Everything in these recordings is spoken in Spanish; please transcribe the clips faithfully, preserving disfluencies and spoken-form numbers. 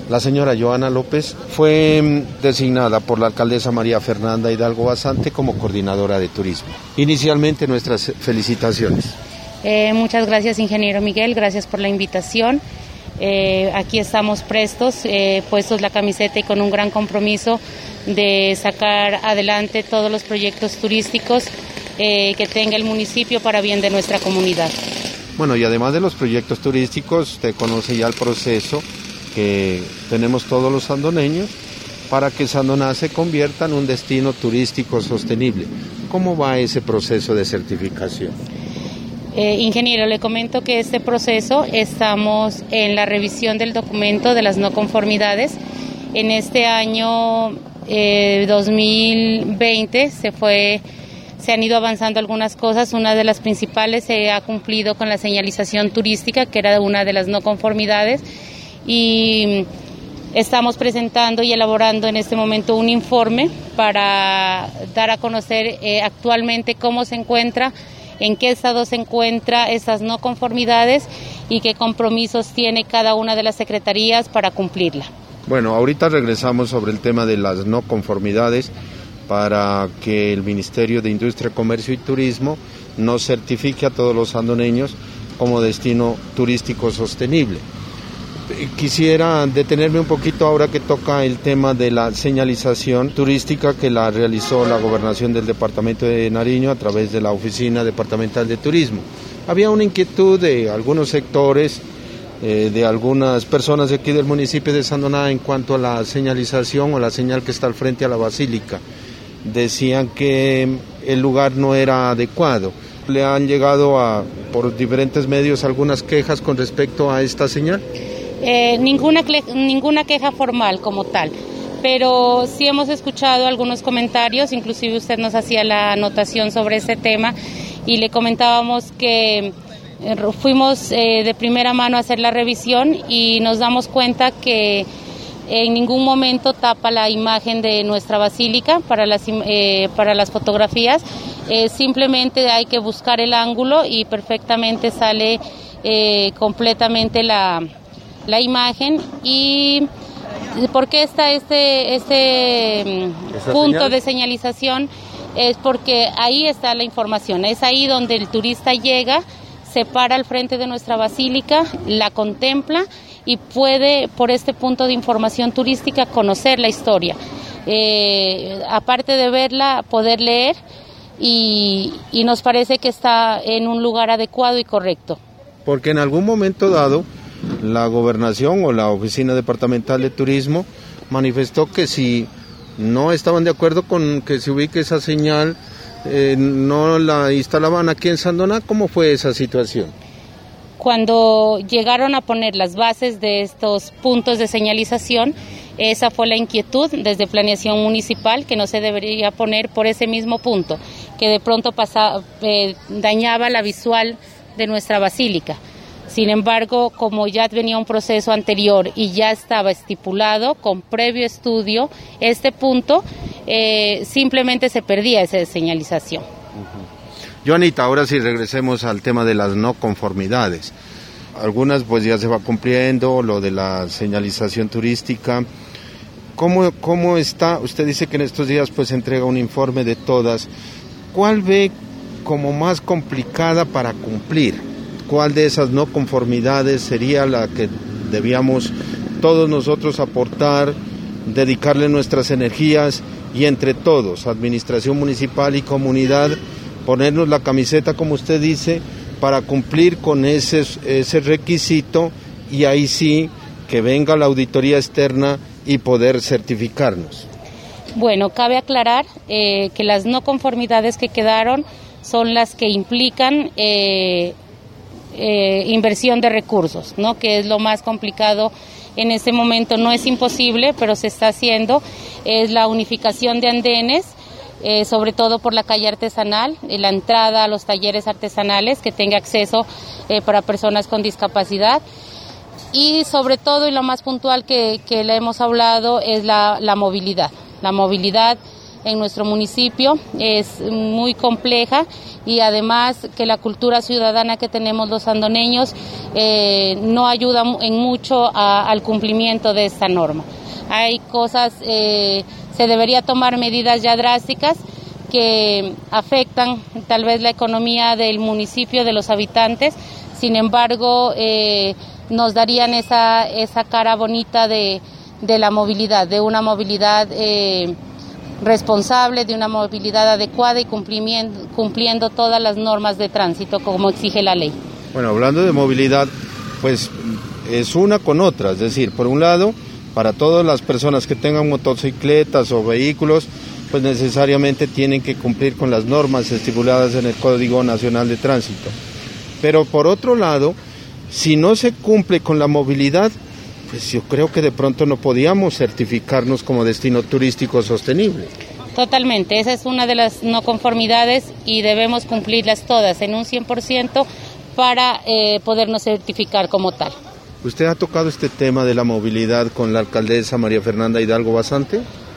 La señora Joana López fue designada por la alcaldesa María Fernanda Hidalgo Basante como coordinadora de turismo. Inicialmente, nuestras felicitaciones. Eh, muchas gracias, ingeniero Miguel, gracias por la invitación. Eh, aquí estamos prestos, eh, puestos la camiseta y con un gran compromiso de sacar adelante todos los proyectos turísticos eh, que tenga el municipio para bien de nuestra comunidad. Bueno, y además de los proyectos turísticos, usted conoce ya el proceso que tenemos todos los sandoneños para que Sandoná se convierta en un destino turístico sostenible. ¿Cómo va ese proceso de certificación? Eh, ingeniero, le comento que este proceso estamos en la revisión del documento de las no conformidades. En este año eh, dos mil veinte se fue... Se han ido avanzando algunas cosas, una de las principales se ha cumplido con la señalización turística, que era una de las no conformidades, y estamos presentando y elaborando en este momento un informe para dar a conocer eh, actualmente cómo se encuentra, en qué estado se encuentra esas no conformidades y qué compromisos tiene cada una de las secretarías para cumplirla. Bueno, ahorita regresamos sobre el tema de las no conformidades, para que el Ministerio de Industria, Comercio y Turismo nos certifique a todos los sandoneños como destino turístico sostenible. Quisiera detenerme un poquito ahora que toca el tema de la señalización turística que la realizó la Gobernación del Departamento de Nariño a través de la Oficina Departamental de Turismo. Había una inquietud de algunos sectores, eh, de algunas personas de aquí del municipio de Sandoná en cuanto a la señalización o la señal que está al frente a la Basílica. Decían que el lugar no era adecuado. ¿Le han llegado a, por diferentes medios algunas quejas con respecto a esta señal? Eh, ninguna, ninguna queja formal como tal, pero sí hemos escuchado algunos comentarios, inclusive usted nos hacía la anotación sobre ese tema y le comentábamos que eh, fuimos eh, de primera mano a hacer la revisión y nos damos cuenta que en ningún momento tapa la imagen de nuestra basílica para las, eh, para las fotografías, eh, simplemente hay que buscar el ángulo y perfectamente sale eh, completamente la, la imagen. ¿Y por qué está este, este punto señal de señalización? Es porque ahí está la información, es ahí donde el turista llega, se para al frente de nuestra basílica, la contempla y puede, por este punto de información turística, conocer la historia. Eh, aparte de verla, poder leer y, y nos parece que está en un lugar adecuado y correcto. Porque en algún momento dado, la gobernación o la Oficina Departamental de Turismo manifestó que si no estaban de acuerdo con que se ubique esa señal, eh, no la instalaban aquí en Sandoná. ¿Cómo fue esa situación? Cuando llegaron a poner las bases de estos puntos de señalización, esa fue la inquietud desde planeación municipal, que no se debería poner por ese mismo punto, que de pronto pasaba, eh, dañaba la visual de nuestra basílica. Sin embargo, como ya venía un proceso anterior y ya estaba estipulado con previo estudio este punto, eh, simplemente se perdía esa señalización. Joanita, ahora sí regresemos al tema de las no conformidades. Algunas pues ya se va cumpliendo, lo de la señalización turística. ¿Cómo, cómo está? Usted dice que en estos días pues entrega un informe de todas. ¿Cuál ve como más complicada para cumplir? ¿Cuál de esas no conformidades sería la que debíamos todos nosotros aportar, dedicarle nuestras energías y entre todos, administración municipal y comunidad, ponernos la camiseta, como usted dice, para cumplir con ese, ese requisito y ahí sí que venga la auditoría externa y poder certificarnos? Bueno, cabe aclarar eh, que las no conformidades que quedaron son las que implican eh, eh, inversión de recursos, ¿no? Que es lo más complicado en este momento. No es imposible, pero se está haciendo. Es la unificación de andenes, Eh, sobre todo por la calle artesanal, eh, la entrada a los talleres artesanales que tenga acceso eh, para personas con discapacidad y sobre todo y lo más puntual que, que le hemos hablado es la, la movilidad, la movilidad en nuestro municipio es muy compleja y además que la cultura ciudadana que tenemos los sandoneños eh, no ayuda en mucho a, al cumplimiento de esta norma. Hay cosas, eh, se debería tomar medidas ya drásticas que afectan tal vez la economía del municipio, de los habitantes, sin embargo eh, nos darían esa, esa cara bonita de, de la movilidad, de una movilidad eh, responsable, de una movilidad adecuada y cumpliendo, cumpliendo todas las normas de tránsito como exige la ley. Bueno, hablando de movilidad, pues es una con otra, es decir, por un lado, para todas las personas que tengan motocicletas o vehículos, pues necesariamente tienen que cumplir con las normas estipuladas en el Código Nacional de Tránsito. Pero por otro lado, si no se cumple con la movilidad, pues yo creo que de pronto no podíamos certificarnos como destino turístico sostenible. Totalmente, esa es una de las no conformidades y debemos cumplirlas todas en un cien por ciento para eh, podernos certificar como tal. ¿Usted ha tocado este tema de la movilidad con la alcaldesa María Fernanda Hidalgo Basante?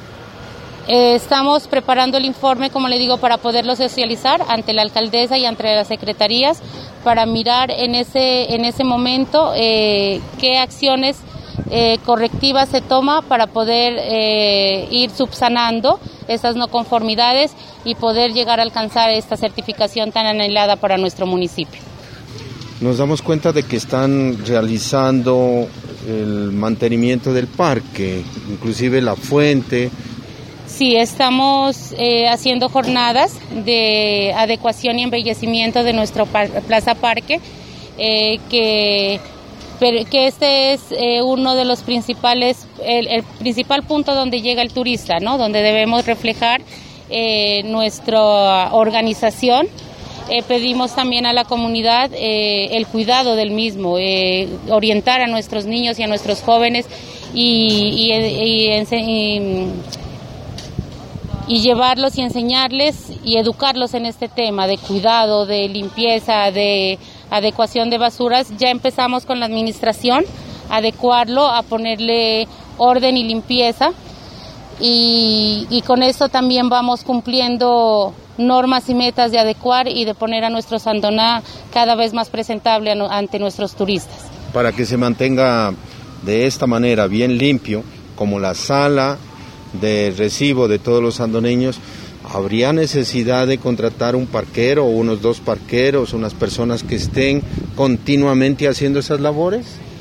Eh, estamos preparando el informe, como le digo, para poderlo socializar ante la alcaldesa y ante las secretarías para mirar en ese, en ese momento eh, qué acciones Eh, correctiva se toma para poder eh, ir subsanando esas no conformidades y poder llegar a alcanzar esta certificación tan anhelada para nuestro municipio. Nos damos cuenta de que están realizando el mantenimiento del parque, inclusive la fuente. Sí, estamos eh, haciendo jornadas de adecuación y embellecimiento de nuestro par- Plaza Parque, eh, que pero que este es eh, uno de los principales, el, el principal punto donde llega el turista, ¿no? Donde debemos reflejar eh, nuestra organización. Eh, pedimos también a la comunidad eh, el cuidado del mismo, eh, orientar a nuestros niños y a nuestros jóvenes y, y, y, y, y llevarlos y enseñarles y educarlos en este tema de cuidado, de limpieza, de adecuación de basuras. Ya empezamos con la administración, adecuarlo, a ponerle orden y limpieza y, y con esto también vamos cumpliendo normas y metas de adecuar y de poner a nuestro Sandoná cada vez más presentable ante nuestros turistas. Para que se mantenga de esta manera bien limpio, como la sala de recibo de todos los sandoneños, ¿habría necesidad de contratar un parquero o unos dos parqueros, unas personas que estén continuamente haciendo esas labores?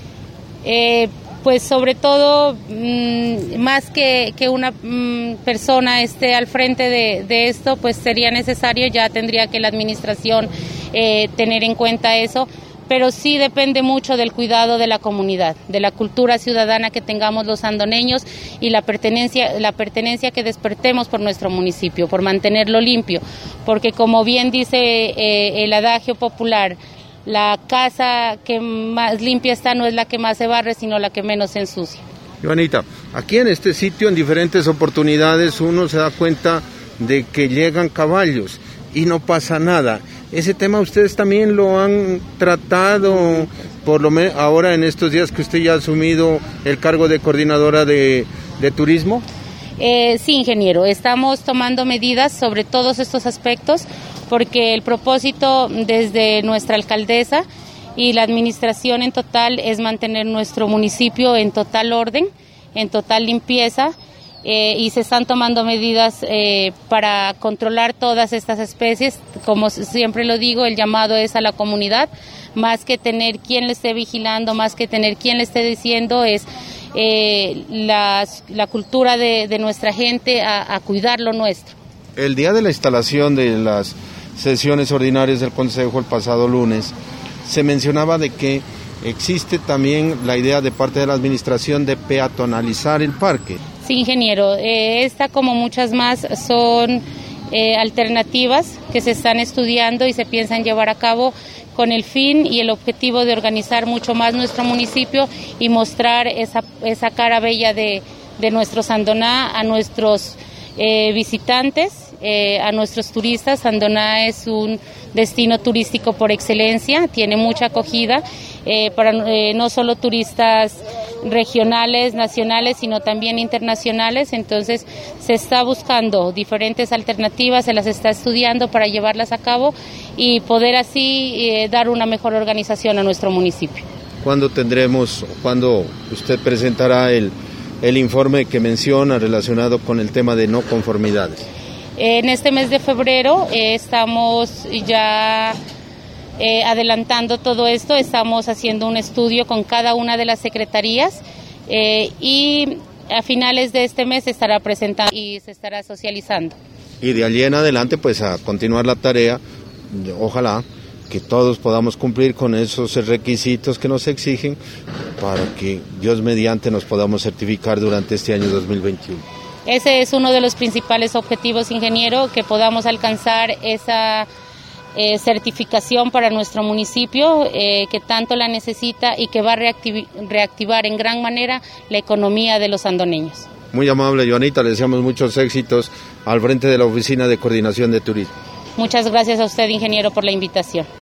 Eh, pues sobre todo, mmm, más que, que una mmm, persona esté al frente de, de esto, pues sería necesario, ya tendría que la administración eh, tener en cuenta eso, pero sí depende mucho del cuidado de la comunidad, de la cultura ciudadana que tengamos los sandoneños y la pertenencia, la pertenencia que despertemos por nuestro municipio, por mantenerlo limpio, porque como bien dice eh, el adagio popular, la casa que más limpia está no es la que más se barre, sino la que menos se ensucia. Joanita, aquí en este sitio en diferentes oportunidades uno se da cuenta de que llegan caballos y no pasa nada. Ese tema ustedes también lo han tratado, por lo menos ahora en estos días que usted ya ha asumido el cargo de coordinadora de, de turismo. Eh, sí, ingeniero, estamos tomando medidas sobre todos estos aspectos porque el propósito desde nuestra alcaldesa y la administración en total es mantener nuestro municipio en total orden, en total limpieza. Eh, y se están tomando medidas eh, para controlar todas estas especies. Como siempre lo digo, el llamado es a la comunidad, más que tener quien le esté vigilando, más que tener quien le esté diciendo, es eh, la, la cultura de, de nuestra gente a, a cuidar lo nuestro. El día de la instalación de las sesiones ordinarias del Consejo el pasado lunes, se mencionaba de que existe también la idea de parte de la administración de peatonalizar el parque. Sí, ingeniero, eh, esta como muchas más son eh, alternativas que se están estudiando y se piensan llevar a cabo con el fin y el objetivo de organizar mucho más nuestro municipio y mostrar esa, esa cara bella de, de nuestro Sandoná a nuestros eh, visitantes, eh, a nuestros turistas. Sandoná es un destino turístico por excelencia, tiene mucha acogida eh, para eh, no solo turistas regionales, nacionales, sino también internacionales. Entonces se está buscando diferentes alternativas, se las está estudiando para llevarlas a cabo y poder así eh, dar una mejor organización a nuestro municipio. ¿Cuándo tendremos, cuándo usted presentará el, el informe que menciona relacionado con el tema de no conformidades? En este mes de febrero eh, estamos ya eh, adelantando todo esto, estamos haciendo un estudio con cada una de las secretarías eh, y a finales de este mes se estará presentando y se estará socializando. Y de allí en adelante pues a continuar la tarea, ojalá que todos podamos cumplir con esos requisitos que nos exigen para que Dios mediante nos podamos certificar durante este año dos mil veintiuno. Ese es uno de los principales objetivos, ingeniero, que podamos alcanzar esa eh, certificación para nuestro municipio eh, que tanto la necesita y que va a reactiv- reactivar en gran manera la economía de los andoneños. Muy amable, Joanita, le deseamos muchos éxitos al frente de la Oficina de Coordinación de Turismo. Muchas gracias a usted, ingeniero, por la invitación.